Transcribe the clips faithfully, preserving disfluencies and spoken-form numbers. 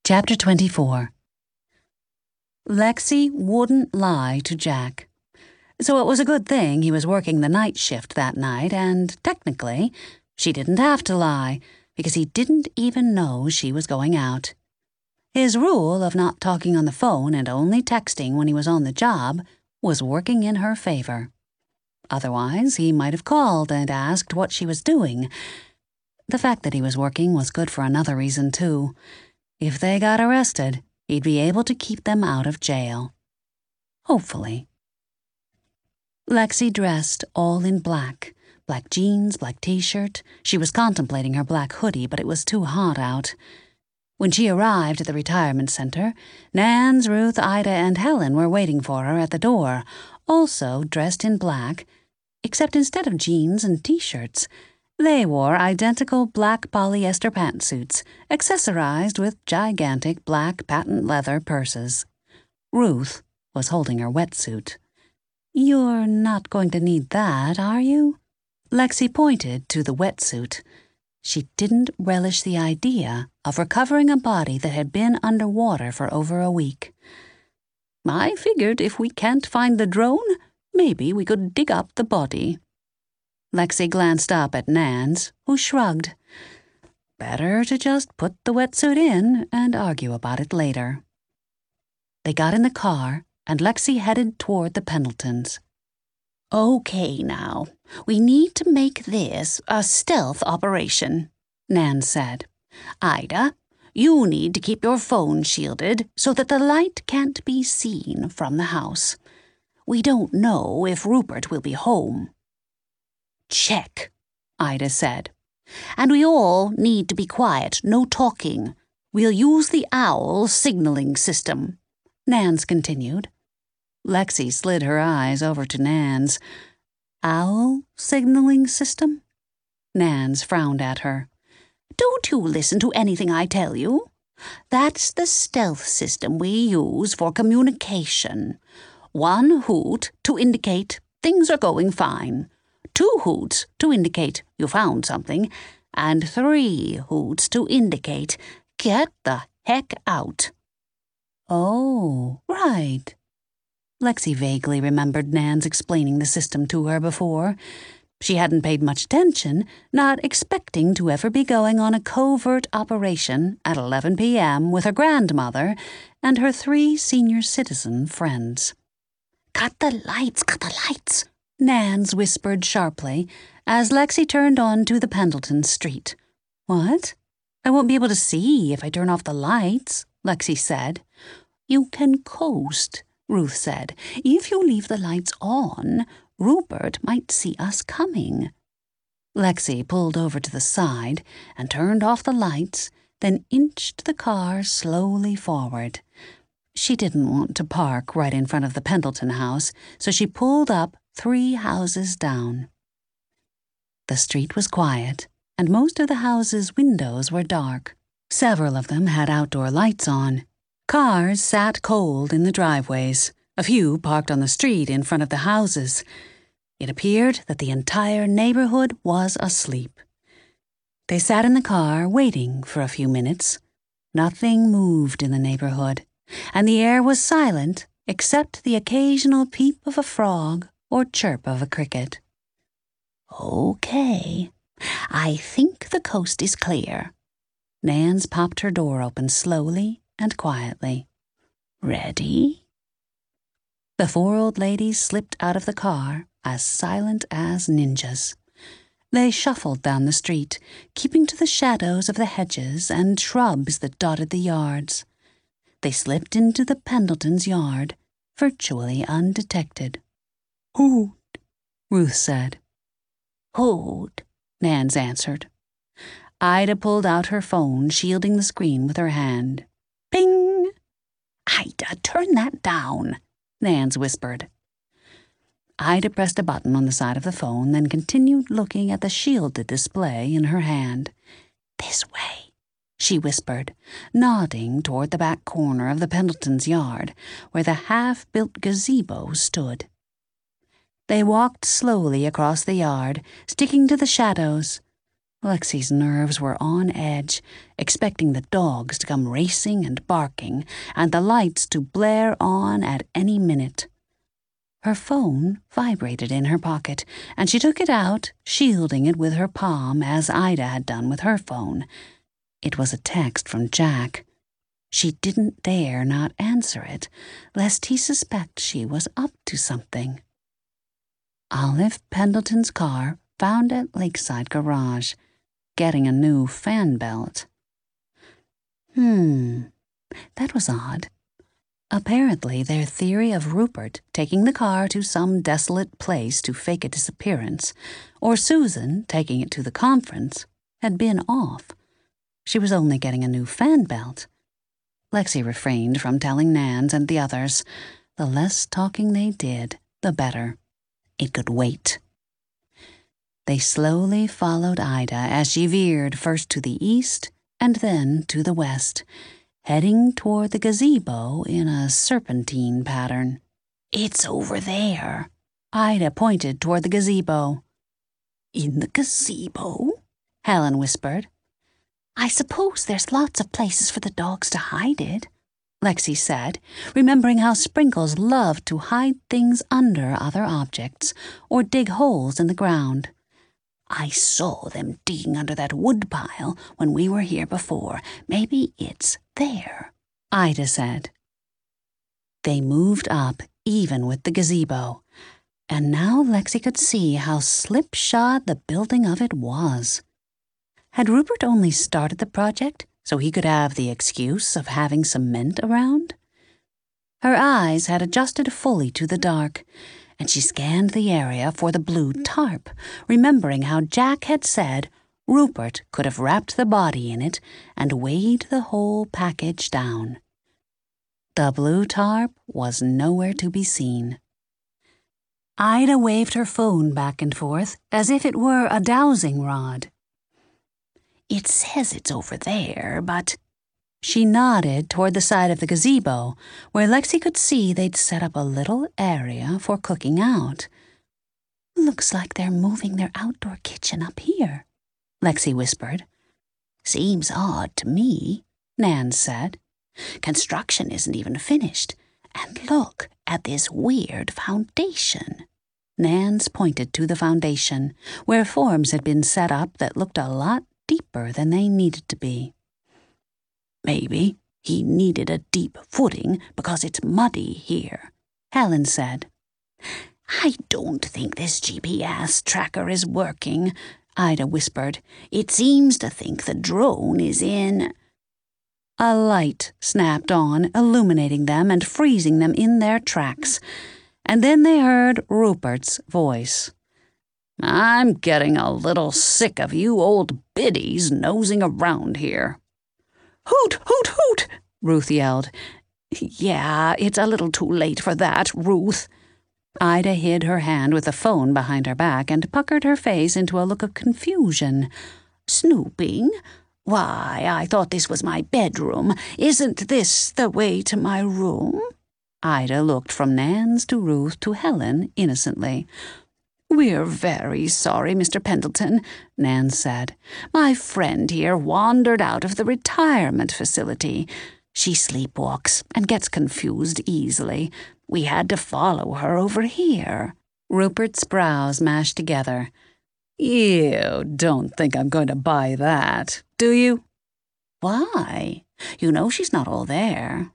Chapter twenty-four. Lexi wouldn't lie to Jack. So it was a good thing he was working the night shift that night, and technically, she didn't have to lie, because he didn't even know she was going out. His rule of not talking on the phone and only texting when he was on the job was working in her favor. Otherwise, he might have called and asked what she was doing. The fact that he was working was good for another reason, too. If they got arrested, he'd be able to keep them out of jail. Hopefully. Lexi dressed all in black. Black jeans, black t-shirt. She was contemplating her black hoodie, but it was too hot out. When she arrived at the retirement center, Nans, Ruth, Ida, and Helen were waiting for her at the door, also dressed in black, except instead of jeans and t-shirts, they wore identical black polyester pantsuits, accessorized with gigantic black patent leather purses. Ruth was holding her wetsuit. "You're not going to need that, are you?" Lexi pointed to the wetsuit. She didn't relish the idea of recovering a body that had been underwater for over a week. "I figured if we can't find the drone, maybe we could dig up the body." Lexi glanced up at Nans, who shrugged. Better to just put the wetsuit in and argue about it later. They got in the car, and Lexi headed toward the Pendletons. "Okay, now, we need to make this a stealth operation," Nan said. "Ida, you need to keep your phone shielded so that the light can't be seen from the house. We don't know if Rupert will be home." "Check," Ida said. "And we all need to be quiet, no talking. We'll use the owl signaling system," Nans continued. Lexi slid her eyes over to Nans. "Owl signaling system?" Nans frowned at her. "Don't you listen to anything I tell you? That's the stealth system we use for communication. One hoot to indicate things are going fine. Two hoots to indicate you found something, and three hoots to indicate get the heck out." "Oh, right." Lexi vaguely remembered Nans explaining the system to her before. She hadn't paid much attention, not expecting to ever be going on a covert operation at eleven p m with her grandmother and her three senior citizen friends. "Cut the lights, cut the lights," Nans whispered sharply as Lexi turned onto the Pendleton street. "What? I won't be able to see if I turn off the lights," Lexi said. "You can coast," Ruth said. "If you leave the lights on, Rupert might see us coming." Lexi pulled over to the side and turned off the lights, then inched the car slowly forward. She didn't want to park right in front of the Pendleton house, so she pulled up three houses down. The street was quiet, and most of the houses' windows were dark. Several of them had outdoor lights on. Cars sat cold in the driveways, a few parked on the street in front of the houses. It appeared that the entire neighborhood was asleep. They sat in the car waiting for a few minutes. Nothing moved in the neighborhood, and the air was silent except the occasional peep of a frog or chirp of a cricket. "Okay, I think the coast is clear." Nans popped her door open slowly and quietly. "Ready?" The four old ladies slipped out of the car as silent as ninjas. They shuffled down the street, keeping to the shadows of the hedges and shrubs that dotted the yards. They slipped into the Pendletons' yard, virtually undetected. "Hoot," Ruth said. "Hoot," Nans answered. Ida pulled out her phone, shielding the screen with her hand. "Ping!" "Ida, turn that down," Nans whispered. Ida pressed a button on the side of the phone, then continued looking at the shielded display in her hand. "This way," she whispered, nodding toward the back corner of the Pendletons' yard, where the half-built gazebo stood. They walked slowly across the yard, sticking to the shadows. Lexi's nerves were on edge, expecting the dogs to come racing and barking, and the lights to blare on at any minute. Her phone vibrated in her pocket, and she took it out, shielding it with her palm as Ida had done with her phone. It was a text from Jack. She didn't dare not answer it, lest he suspect she was up to something. Olive Pendleton's car found at Lakeside Garage, getting a new fan belt. Hmm, that was odd. Apparently, their theory of Rupert taking the car to some desolate place to fake a disappearance, or Susan taking it to the conference, had been off. She was only getting a new fan belt. Lexi refrained from telling Nans and the others. The less talking they did, the better. It could wait. They slowly followed Ida as she veered first to the east and then to the west, heading toward the gazebo in a serpentine pattern. "It's over there." Ida pointed toward the gazebo. "In the gazebo?" Helen whispered. "I suppose there's lots of places for the dogs to hide it," Lexi said, remembering how Sprinkles loved to hide things under other objects or dig holes in the ground. "I saw them digging under that woodpile when we were here before. Maybe it's there," Ida said. They moved up even with the gazebo, and now Lexi could see how slipshod the building of it was. Had Rupert only started the project so he could have the excuse of having cement around? Her eyes had adjusted fully to the dark, and she scanned the area for the blue tarp, remembering how Jack had said Rupert could have wrapped the body in it and weighed the whole package down. The blue tarp was nowhere to be seen. Ida waved her phone back and forth as if it were a dowsing rod. "It says it's over there, but—" She nodded toward the side of the gazebo, where Lexi could see they'd set up a little area for cooking out. "Looks like they're moving their outdoor kitchen up here," Lexi whispered. "Seems odd to me," Nan said. "Construction isn't even finished. And look at this weird foundation." Nans pointed to the foundation, where forms had been set up that looked a lot deeper than they needed to be. "Maybe he needed a deep footing because it's muddy here," Helen said. "I don't think this G P S tracker is working," Ida whispered. "It seems to think the drone is in—" A light snapped on, illuminating them and freezing them in their tracks, and then they heard Rupert's voice. "I'm getting a little sick of you old biddies nosing around here." "Hoot, hoot, hoot!" Ruth yelled. "Yeah, it's a little too late for that, Ruth." Ida hid her hand with the phone behind her back and puckered her face into a look of confusion. "Snooping? Why, I thought this was my bedroom. Isn't this the way to my room?" Ida looked from Nans to Ruth to Helen innocently. "We're very sorry, Mister Pendleton," Nan said. "My friend here wandered out of the retirement facility. She sleepwalks and gets confused easily. We had to follow her over here." Rupert's brows mashed together. "You don't think I'm going to buy that, do you?" "Why? You know she's not all there."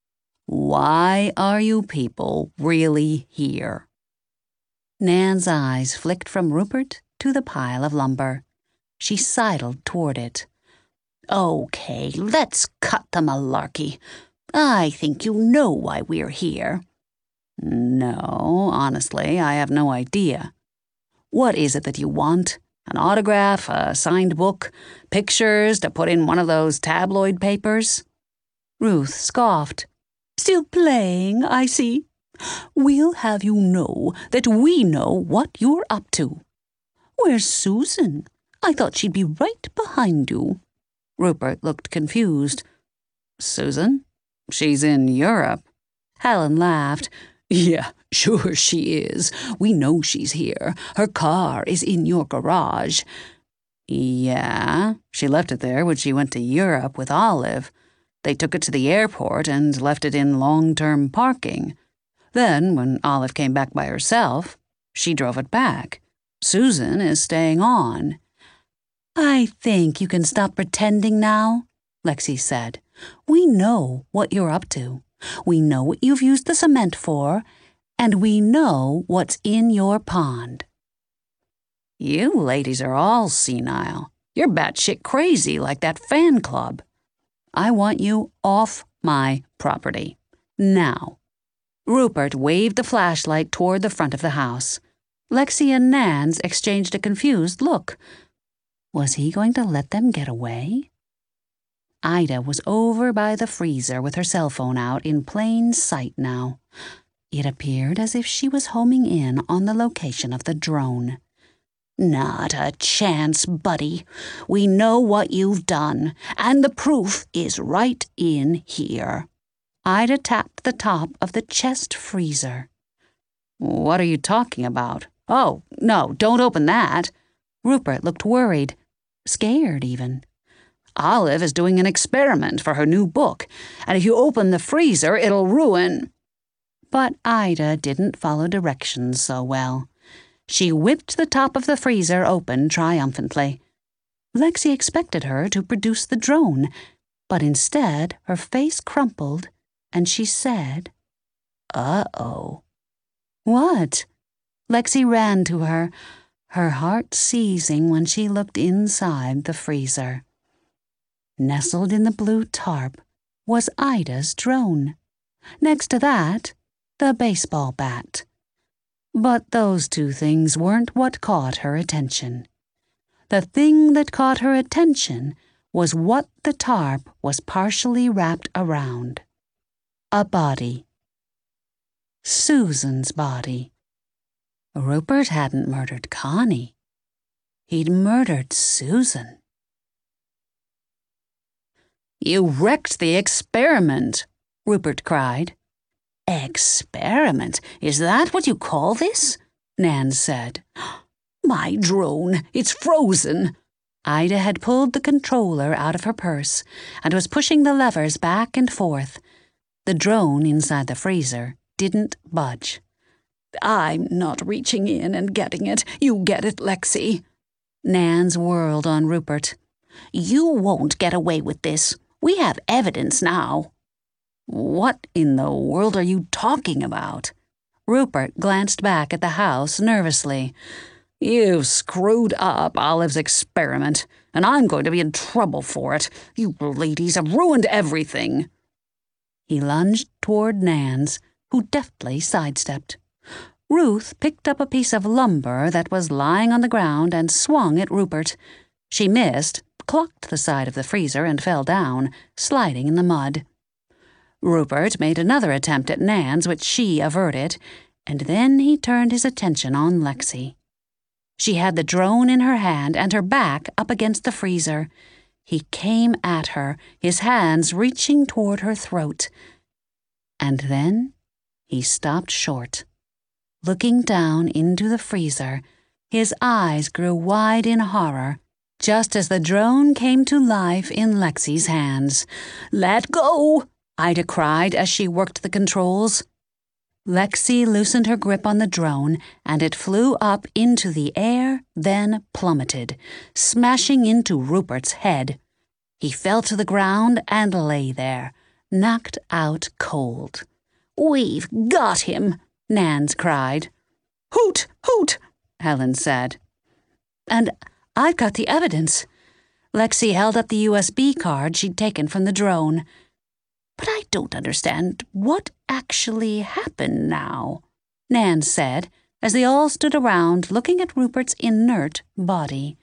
"Why are you people really here?" Nan's eyes flicked from Rupert to the pile of lumber. She sidled toward it. "Okay, let's cut the malarkey. I think you know why we're here." "No, honestly, I have no idea. What is it that you want? An autograph, a signed book, pictures to put in one of those tabloid papers?" Ruth scoffed. "Still playing, I see. We'll have you know that we know what you're up to. Where's Susan? I thought she'd be right behind you." Rupert looked confused. "Susan? She's in Europe." Helen laughed. "Yeah, sure she is. We know she's here. Her car is in your garage." Yeah, she left it there when she went to Europe with Olive. They took it to the airport and left it in long-term parking. Then, when Olive came back by herself, she drove it back. Susan is staying on. I think you can stop pretending now, Lexi said. We know what you're up to. We know what you've used the cement for, and we know what's in your pond. You ladies are all senile. You're batshit crazy like that fan club. I want you off my property. Now. Rupert waved the flashlight toward the front of the house. Lexi and Nans exchanged a confused look. Was he going to let them get away? Ida was over by the freezer with her cell phone out in plain sight now. It appeared as if she was homing in on the location of the drone. Not a chance, buddy. We know what you've done, and the proof is right in here. Ida tapped the top of the chest freezer. What are you talking about? Oh, no, don't open that. Rupert looked worried, scared even. Olive is doing an experiment for her new book, and if you open the freezer, it'll ruin. But Ida didn't follow directions so well. She whipped the top of the freezer open triumphantly. Lexi expected her to produce the drone, but instead her face crumpled, and she said, Uh-oh. What? Lexi ran to her, her heart seizing when she looked inside the freezer. Nestled in the blue tarp was Ida's drone. Next to that, the baseball bat. But those two things weren't what caught her attention. The thing that caught her attention was what the tarp was partially wrapped around. A body. Susan's body. Rupert hadn't murdered Connie. He'd murdered Susan. You wrecked the experiment, Rupert cried. Experiment? Is that what you call this? Nan said. My drone, it's frozen. Ida had pulled the controller out of her purse and was pushing the levers back and forth. The drone inside the freezer didn't budge. I'm not reaching in and getting it. You get it, Lexi. Nans whirled on Rupert. You won't get away with this. We have evidence now. What in the world are you talking about? Rupert glanced back at the house nervously. You've screwed up Olive's experiment, and I'm going to be in trouble for it. You ladies have ruined everything. He lunged toward Nans, who deftly sidestepped. Ruth picked up a piece of lumber that was lying on the ground and swung at Rupert. She missed, clocked the side of the freezer and fell down, sliding in the mud. Rupert made another attempt at Nans, which she averted, and then he turned his attention on Lexi. She had the drone in her hand and her back up against the freezer. He came at her, his hands reaching toward her throat. And then he stopped short. Looking down into the freezer, his eyes grew wide in horror, just as the drone came to life in Lexi's hands. Let go! Ida cried as she worked the controls. Lexi loosened her grip on the drone, and it flew up into the air, then plummeted, smashing into Rupert's head. He fell to the ground and lay there, knocked out cold. We've got him, Nans cried. Hoot, hoot, Helen said. And I've got the evidence. Lexi held up the U S B card she'd taken from the drone. But I don't understand what actually happened now, Nan said, as they all stood around looking at Rupert's inert body.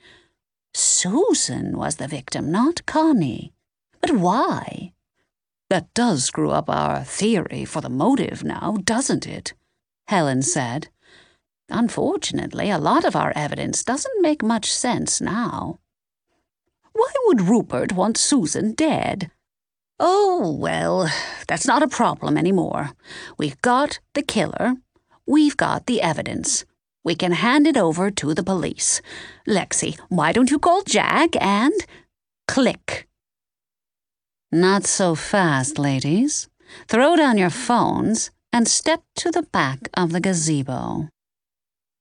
Susan was the victim, not Connie. But why? That does screw up our theory for the motive now, doesn't it? Helen said. Unfortunately, a lot of our evidence doesn't make much sense now. Why would Rupert want Susan dead? Oh, well, that's not a problem anymore. We've got the killer. We've got the evidence. we can hand it over to the police. Lexi, why don't you call Jack and click? Not so fast, ladies. Throw down your phones and step to the back of the gazebo.